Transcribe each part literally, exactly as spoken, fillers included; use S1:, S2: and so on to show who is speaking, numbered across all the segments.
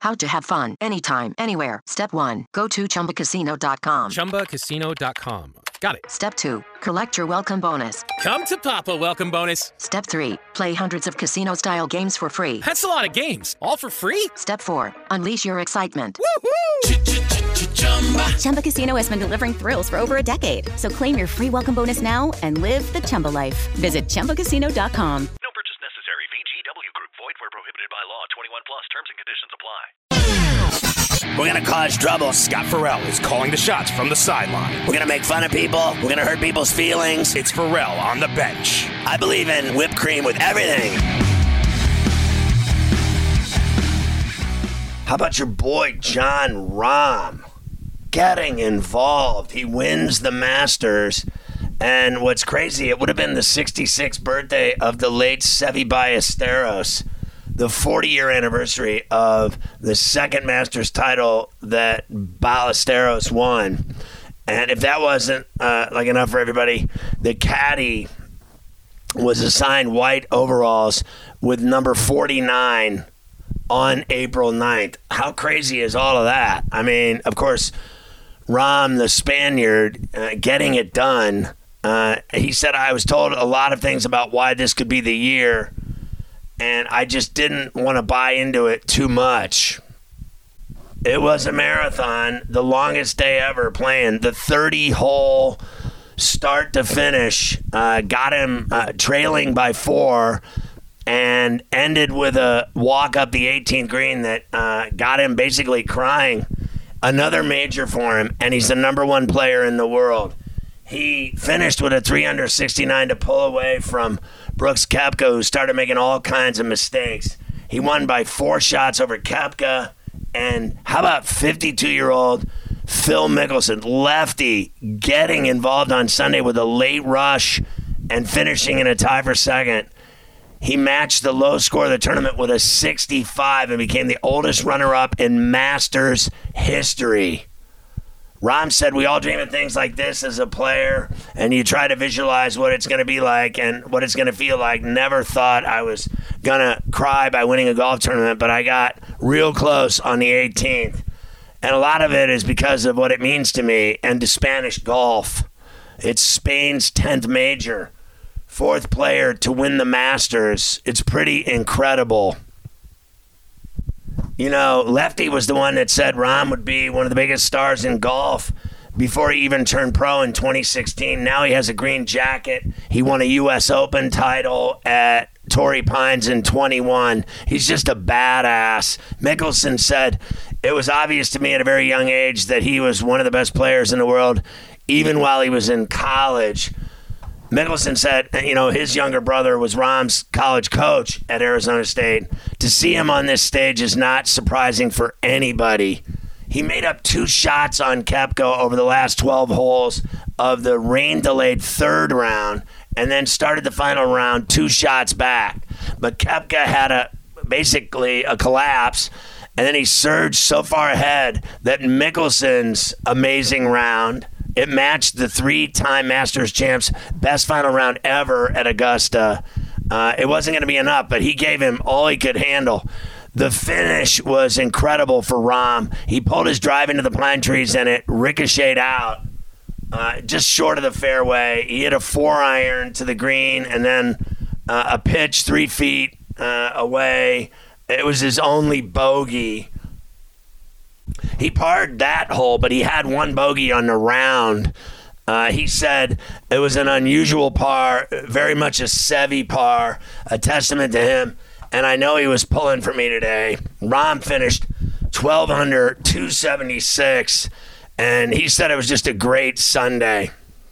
S1: How to have fun anytime, anywhere. Step one. Go to chumba casino dot com.
S2: chumba casino dot com. Got it.
S1: Step two. Collect your welcome bonus.
S2: Come to Papa welcome bonus.
S1: Step three. Play hundreds of casino-style games for free.
S2: That's a lot of games. All for free?
S1: Step four. Unleash your excitement.
S2: Woohoo!
S3: Chumba Casino has been delivering thrills for over a decade. So claim your free welcome bonus now and live the Chumba life. Visit chumba casino dot com.
S4: No purchase necessary. V G W Group. Void where prohibited by law. twenty-one plus. Terms and conditions apply.
S5: We're going to cause trouble. Scott Farrell is calling the shots from the sideline. We're going to make fun of people. We're going to hurt people's feelings. It's Farrell on the bench. I believe in whipped cream with everything. How about your boy Jon Rahm getting involved? He wins the Masters. And what's crazy, it would have been the sixty-sixth birthday of the late Seve Ballesteros, the forty-year anniversary of the second Masters title that Ballesteros won. And if that wasn't uh, like enough for everybody, the caddy was assigned white overalls with number forty-nine on April ninth. How crazy is all of that? I mean, of course, Rahm, the Spaniard, uh, getting it done. Uh, he said, I was told a lot of things about why this could be the year, and I just didn't want to buy into it too much. It was a marathon, the longest day ever playing. The thirty-hole start to finish uh, got him uh, trailing by four and ended with a walk up the eighteenth green that uh, got him basically crying. Another major for him, and he's the number one player in the world. He finished with a three under sixty-nine to pull away from Brooks Koepka, who started making all kinds of mistakes. He won by four shots over Koepka. And how about fifty-two-year-old Phil Mickelson, lefty, getting involved on Sunday with a late rush and finishing in a tie for second. He matched the low score of the tournament with a sixty-five and became the oldest runner-up in Masters history. Rahm said, we all dream of things like this as a player, and you try to visualize what it's going to be like and what it's going to feel like. Never thought I was going to cry by winning a golf tournament, but I got real close on the eighteenth. And a lot of it is because of what it means to me and to Spanish golf. It's Spain's tenth major, fourth player to win the Masters. It's pretty incredible. You know, Lefty was the one that said Rahm would be one of the biggest stars in golf before he even turned pro in twenty sixteen. Now he has a green jacket. He won a U S Open title at Torrey Pines in twenty-one. He's just a badass. Mickelson said, it was obvious to me at a very young age that he was one of the best players in the world, even while he was in college. Mickelson said, you know, his younger brother was Rahm's college coach at Arizona State. To see him on this stage is not surprising for anybody. He made up two shots on Koepka over the last twelve holes of the rain-delayed third round and then started the final round two shots back. But Koepka had a basically a collapse, and then he surged so far ahead that Mickelson's amazing round, it matched the three-time Masters champ's best final round ever at Augusta. Uh, it wasn't going to be enough, but he gave him all he could handle. The finish was incredible for Rahm. He pulled his drive into the pine trees, and it ricocheted out uh, just short of the fairway. He hit a four-iron to the green, and then uh, a pitch three feet uh, away. It was his only bogey. He parred that hole, but he had one bogey on the round. Uh, he said it was an unusual par, very much a Seve par, a testament to him. And I know he was pulling for me today. Rahm finished twelve under, two seventy-six, and he said it was just a great Sunday.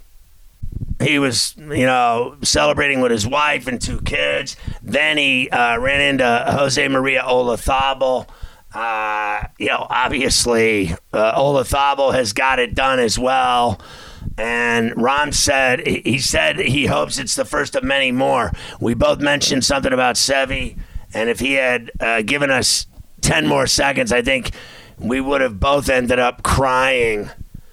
S5: He was, you know, celebrating with his wife and two kids. Then he uh, ran into Jose Maria Olazabal. Uh, you know, obviously, uh, Olazabal has got it done as well. And Rahm said, he said he hopes it's the first of many more. We both mentioned something about Seve, and if he had uh, given us ten more seconds, I think we would have both ended up crying.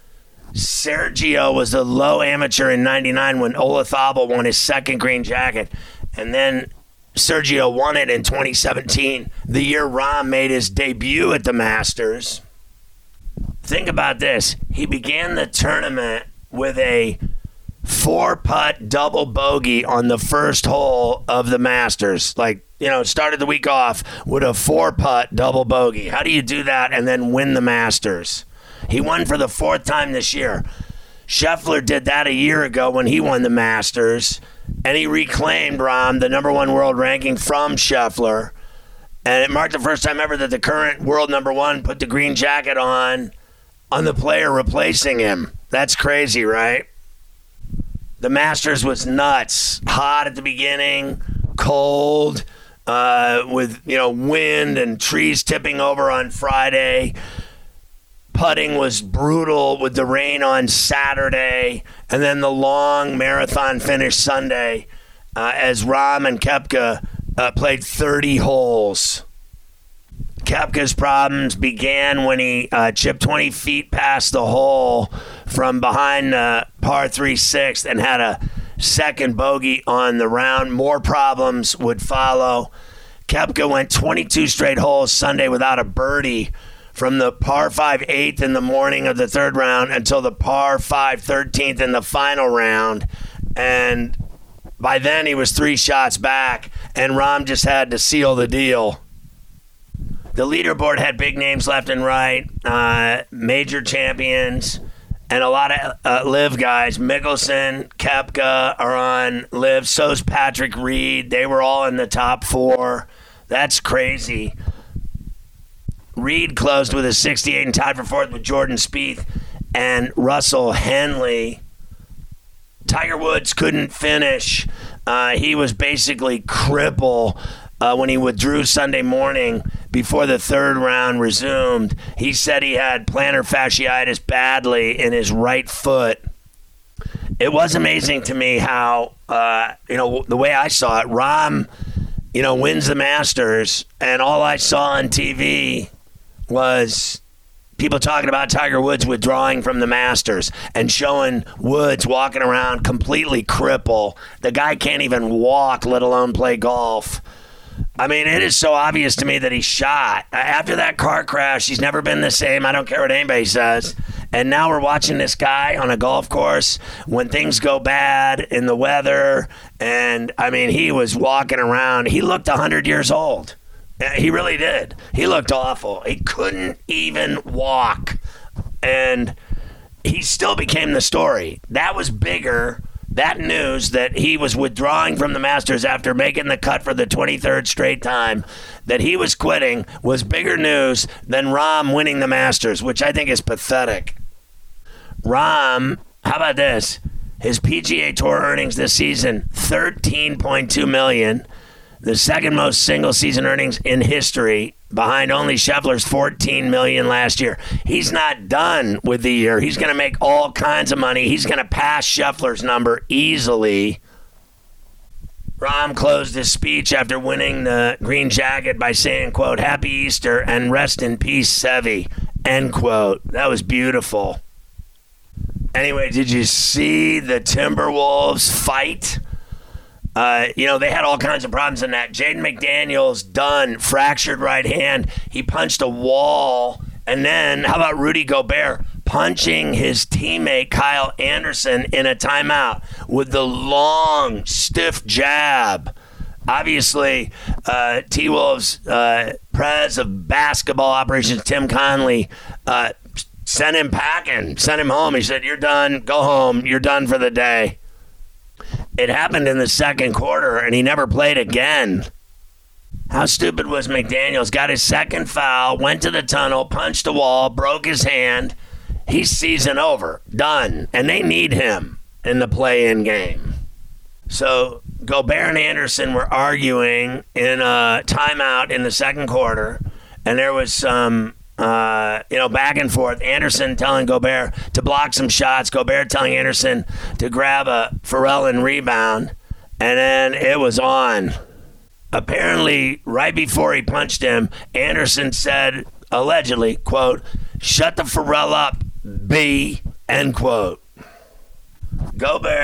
S5: Sergio was a low amateur in ninety-nine when Olazabal won his second green jacket. And then Sergio won it in twenty seventeen, the year Rahm made his debut at the Masters. Think about this. He began the tournament with a four-putt double bogey on the first hole of the Masters. Like, you know, started the week off with a four-putt double bogey. How do you do that and then win the Masters? He won for the fourth time this year. Scheffler did that a year ago when he won the Masters, and he reclaimed, Rahm, the number one world ranking from Scheffler. And it marked the first time ever that the current world number one put the green jacket on on the player replacing him. That's crazy, right? The Masters was nuts. Hot at the beginning, cold, uh, with, you know, wind and trees tipping over on Friday. Putting was brutal with the rain on Saturday, and then the long marathon finish Sunday uh, as Rahm and Koepka uh, played thirty holes. Koepka's problems began when he uh, chipped twenty feet past the hole from behind the par three sixth and had a second bogey on the round. More problems would follow. Koepka went twenty-two straight holes Sunday without a birdie, from the par five eighth in the morning of the third round until the par five thirteenth in the final round. And by then he was three shots back, and Rahm just had to seal the deal. The leaderboard had big names left and right, uh, major champions, and a lot of uh, live guys. Mickelson, Koepka are on live. So's Patrick Reed. They were all in the top four. That's crazy. Reed closed with a sixty-eight and tied for fourth with Jordan Spieth and Russell Henley. Tiger Woods couldn't finish. Uh, he was basically crippled uh, when he withdrew Sunday morning before the third round resumed. He said he had plantar fasciitis badly in his right foot. It was amazing to me how, uh, you know, the way I saw it, Rahm, you know, wins the Masters, and all I saw on T V was people talking about Tiger Woods withdrawing from the Masters and showing Woods walking around completely crippled. The guy can't even walk, let alone play golf. I mean, it is so obvious to me that he's shot. After that car crash, he's never been the same. I don't care what anybody says. And now we're watching this guy on a golf course when things go bad in the weather. And, I mean, he was walking around. He looked one hundred years old. He really did. He looked awful. He couldn't even walk. And he still became the story. That was bigger, that news that he was withdrawing from the Masters after making the cut for the twenty-third straight time, that he was quitting, was bigger news than Rahm winning the Masters, which I think is pathetic. Rahm, how about this? His P G A Tour earnings this season, thirteen point two million dollars. The second most single season earnings in history, behind only Scheffler's fourteen million dollars last year. He's not done with the year. He's going to make all kinds of money. He's going to pass Scheffler's number easily. Rahm closed his speech after winning the green jacket by saying, quote, "Happy Easter and rest in peace, Seve," end quote. That was beautiful. Anyway, did you see the Timberwolves fight? Uh, you know, they had all kinds of problems in that. Jaden McDaniels, done, fractured right hand. He punched a wall. And then, how about Rudy Gobert punching his teammate Kyle Anderson in a timeout with the long, stiff jab? Obviously, uh, T-Wolves, uh, Prez of basketball operations, Tim Conley, uh, sent him packing, sent him home. He said, "You're done. Go home. You're done for the day." It happened in the second quarter, and he never played again. How stupid was McDaniels? Got his second foul, went to the tunnel, punched a wall, broke his hand. He's season over, done, and they need him in the play-in game. So Gobert and Anderson were arguing in a timeout in the second quarter, and there was some Uh, you know, back and forth. Anderson telling Gobert to block some shots. Gobert telling Anderson to grab a Pharrell rebound. And then it was on. Apparently, right before he punched him, Anderson said, allegedly, quote, "Shut the Pharrell up, B," end quote. Gobert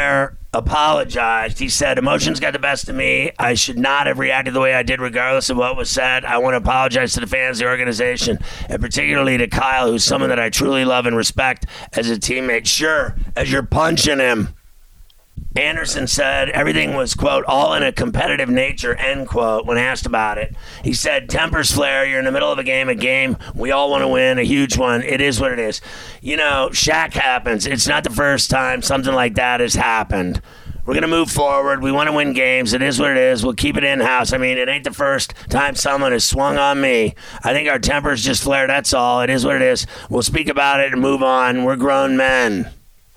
S5: apologized. He said, emotions got the best of me. I should not have reacted the way I did regardless of what was said. I want to apologize to the fans, the organization, and particularly to Kyle, who's someone that I truly love and respect as a teammate. Sure, as you're punching him. Anderson said everything was, quote, all in a competitive nature, end quote, when asked about it. He said, tempers flare, you're in the middle of a game, a game we all want to win, a huge one. It is what it is. You know, Shaq happens. It's not the first time something like that has happened. We're going to move forward. We want to win games. It is what it is. We'll keep it in-house. I mean, it ain't the first time someone has swung on me. I think our tempers just flare, that's all. It is what it is. We'll speak about it and move on. We're grown men.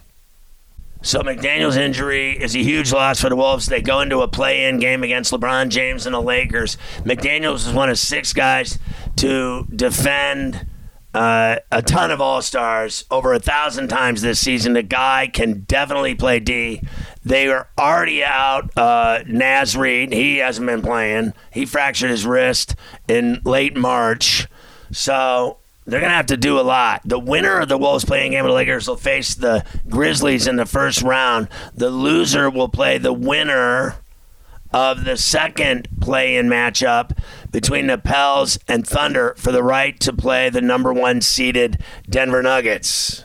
S5: So McDaniel's injury is a huge loss for the Wolves. They go into a play-in game against LeBron James and the Lakers. McDaniel's is one of six guys to defend uh, a ton of All-Stars over a thousand times this season. The guy can definitely play D. They are already out. Uh, Naz Reid, he hasn't been playing. He fractured his wrist in late March. So they're going to have to do a lot. The winner of the Wolves playing game of the Lakers will face the Grizzlies in the first round. The loser will play the winner of the second play-in matchup between the Pels and Thunder for the right to play the number one seeded Denver Nuggets.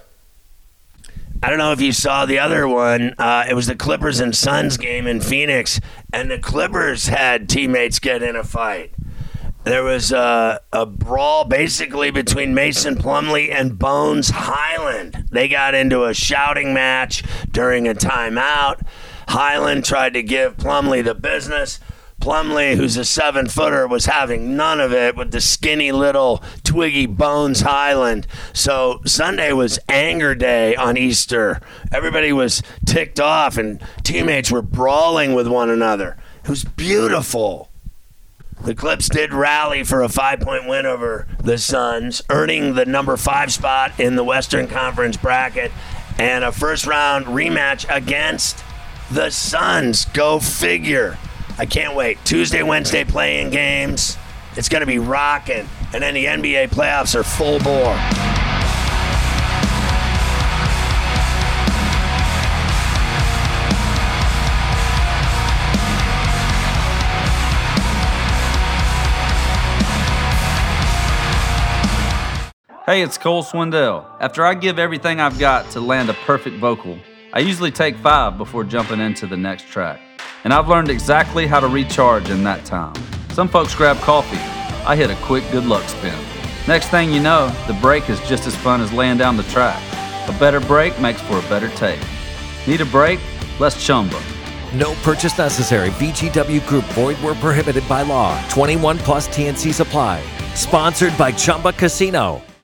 S5: I don't know if you saw the other one. Uh, it was the Clippers and Suns game in Phoenix, and the Clippers had teammates get in a fight. There was a, a brawl basically between Mason Plumlee and Bones Highland. They got into a shouting match during a timeout. Highland tried to give Plumlee the business. Plumlee, who's a seven-footer, was having none of it with the skinny little twiggy Bones Highland. So Sunday was anger day on Easter. Everybody was ticked off, and teammates were brawling with one another. It was beautiful. The Clips did rally for a five-point win over the Suns, earning the number five spot in the Western Conference bracket and a first-round rematch against the Suns. Go figure. I can't wait. Tuesday, Wednesday play-in games. It's going to be rocking. And then the N B A playoffs are full bore.
S6: Hey, it's Cole Swindell. After I give everything I've got to land a perfect vocal, I usually take five before jumping into the next track. And I've learned exactly how to recharge in that time. Some folks grab coffee. I hit a quick good luck spin. Next thing you know, the break is just as fun as laying down the track. A better break makes for a better take. Need a break? Let's Chumba.
S7: No purchase necessary. V G W Group. Void where prohibited by law. twenty-one plus T N C Supply. Sponsored by Chumba Casino.